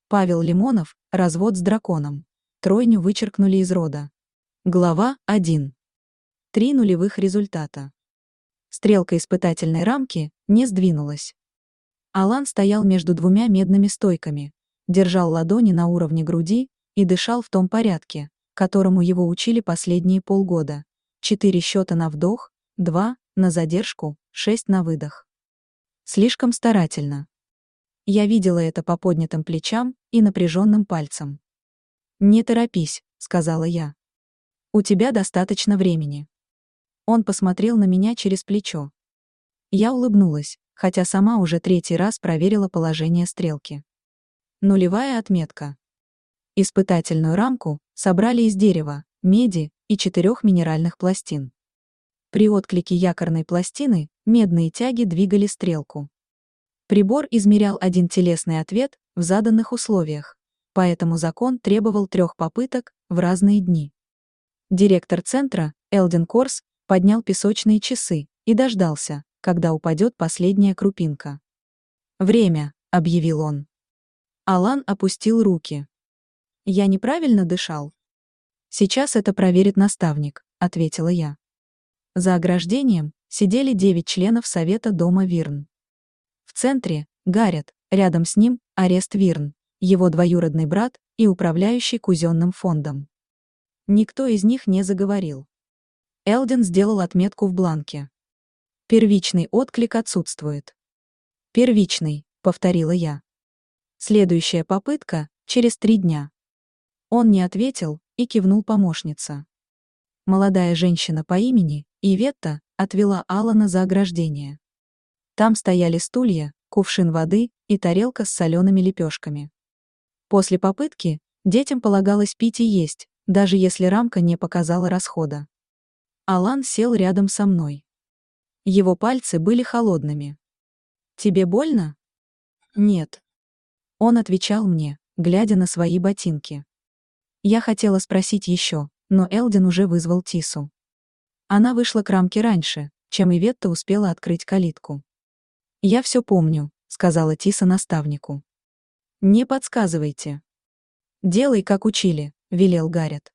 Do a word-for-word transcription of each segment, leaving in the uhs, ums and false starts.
Павел Лимонов, развод с драконом. Тройню вычеркнули из рода. Глава один. Три нулевых результата. Стрелка испытательной рамки не сдвинулась. Алан стоял между двумя медными стойками, держал ладони на уровне груди и дышал в том порядке, которому его учили последние полгода. Четыре счета на вдох, два на задержку, шесть на выдох. Слишком старательно. Я видела это по поднятым плечам и напряженным пальцам. «Не торопись», — сказала я. «У тебя достаточно времени». Он посмотрел на меня через плечо. Я улыбнулась, хотя сама уже третий раз проверила положение стрелки. Нулевая отметка. Испытательную рамку собрали из дерева, меди и четырех минеральных пластин. При отклике якорной пластины медные тяги двигали стрелку. Прибор измерял один телесный ответ в заданных условиях, поэтому закон требовал трех попыток в разные дни. Директор центра, Элден Корс, поднял песочные часы и дождался, когда упадет последняя крупинка. «Время», — объявил он. Алан опустил руки. «Я неправильно дышал?» «Сейчас это проверит наставник», — ответила я. За ограждением сидели девять членов совета дома Вирн. В центре — Гаррет, рядом с ним — Арест Вирн, его двоюродный брат и управляющий казенным фондом. Никто из них не заговорил. Элден сделал отметку в бланке. «Первичный отклик отсутствует». «Первичный», — повторила я. «Следующая попытка — через три дня». Он не ответил и кивнул помощница. Молодая женщина по имени Иветта отвела Алана за ограждение. Там стояли стулья, кувшин воды и тарелка с солеными лепешками. После попытки детям полагалось пить и есть, даже если рамка не показала расхода. Алан сел рядом со мной. Его пальцы были холодными. «Тебе больно?» «Нет». Он отвечал мне, глядя на свои ботинки. Я хотела спросить еще, но Элден уже вызвал Тису. Она вышла к рамке раньше, чем Иветта успела открыть калитку. «Я все помню», — сказала Тиса наставнику. «Не подсказывайте». «Делай, как учили», — велел Гаррет.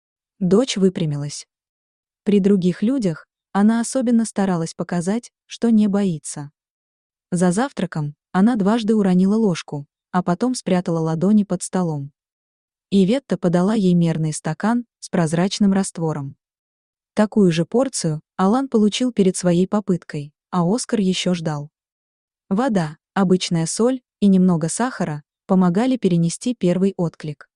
Дочь выпрямилась. При других людях она особенно старалась показать, что не боится. За завтраком она дважды уронила ложку, а потом спрятала ладони под столом. Иветта подала ей мерный стакан с прозрачным раствором. Такую же порцию Алан получил перед своей попыткой, а Оскар еще ждал. Вода, обычная соль и немного сахара помогали перенести первый отклик.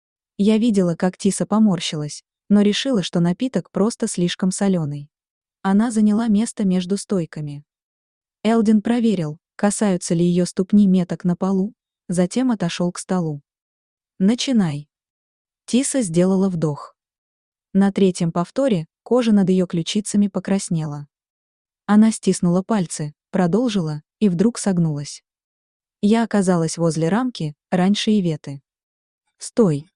Я видела, как Тиса поморщилась, но решила, что напиток просто слишком соленый. Она заняла место между стойками. Элден проверил, касаются ли ее ступни меток на полу, затем отошел к столу. «Начинай». Тиса сделала вдох. На третьем повторе кожа над ее ключицами покраснела. Она стиснула пальцы, продолжила и вдруг согнулась. Я оказалась возле рамки раньше Иветы. «Стой!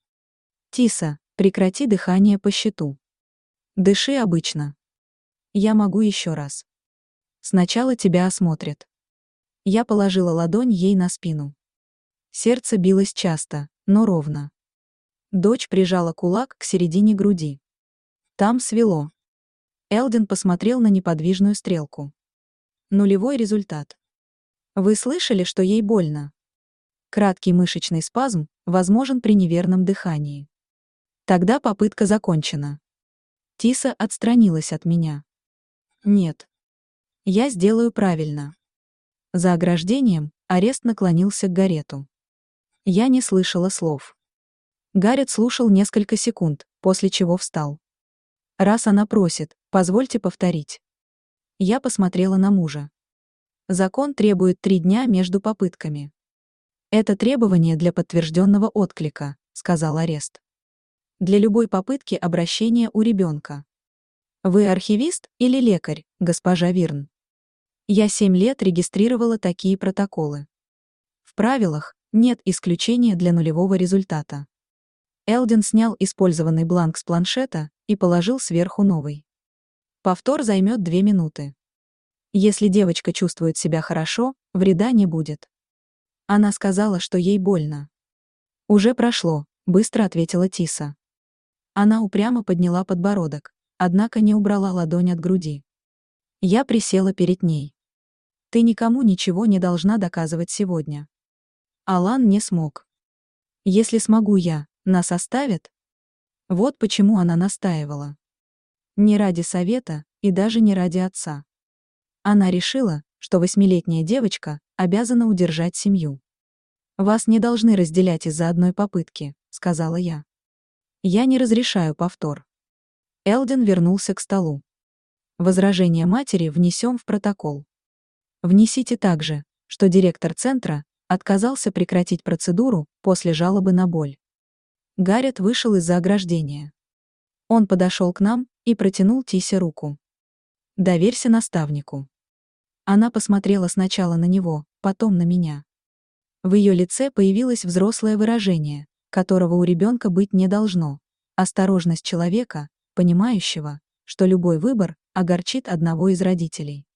Тиса, прекрати дыхание по счету. Дыши обычно. Я могу еще раз. Сначала тебя осмотрят». Я положила ладонь ей на спину. Сердце билось часто, но ровно. Дочь прижала кулак к середине груди. Там свело. Элден посмотрел на неподвижную стрелку. Нулевой результат. Вы слышали, что ей больно? Краткий мышечный спазм возможен при неверном дыхании. Тогда попытка закончена. Тиса отстранилась от меня. Нет. Я сделаю правильно. За ограждением Арест наклонился к Гаррету. Я не слышала слов. Гаррет слушал несколько секунд, после чего встал. «Раз она просит, позвольте повторить». Я посмотрела на мужа. Закон требует три дня между попытками. «Это требование для подтвержденного отклика», — сказал Арест. «Для любой попытки обращения у ребенка». «Вы архивист или лекарь, госпожа Вирн?» Я семь лет регистрировала такие протоколы. В правилах нет исключения для нулевого результата. Элден снял использованный бланк с планшета и положил сверху новый. Повтор займет две минуты. Если девочка чувствует себя хорошо, вреда не будет. Она сказала, что ей больно. Уже прошло, быстро ответила Тиса. Она упрямо подняла подбородок, однако не убрала ладонь от груди. Я присела перед ней. Ты никому ничего не должна доказывать сегодня. Алан не смог. Если смогу я, нас оставят? Вот почему она настаивала. Не ради совета и даже не ради отца. Она решила, что восьмилетняя девочка обязана удержать семью. «Вас не должны разделять из-за одной попытки», — сказала я. «Я не разрешаю повтор». Элден вернулся к столу. Возражение матери внесем в протокол. Внесите также, что директор центра отказался прекратить процедуру после жалобы на боль. Гаррет вышел из-за ограждения. Он подошел к нам и протянул Тисе руку. «Доверься наставнику». Она посмотрела сначала на него, потом на меня. В ее лице появилось взрослое выражение, которого у ребенка быть не должно. Осторожность человека, понимающего, что любой выбор огорчит одного из родителей.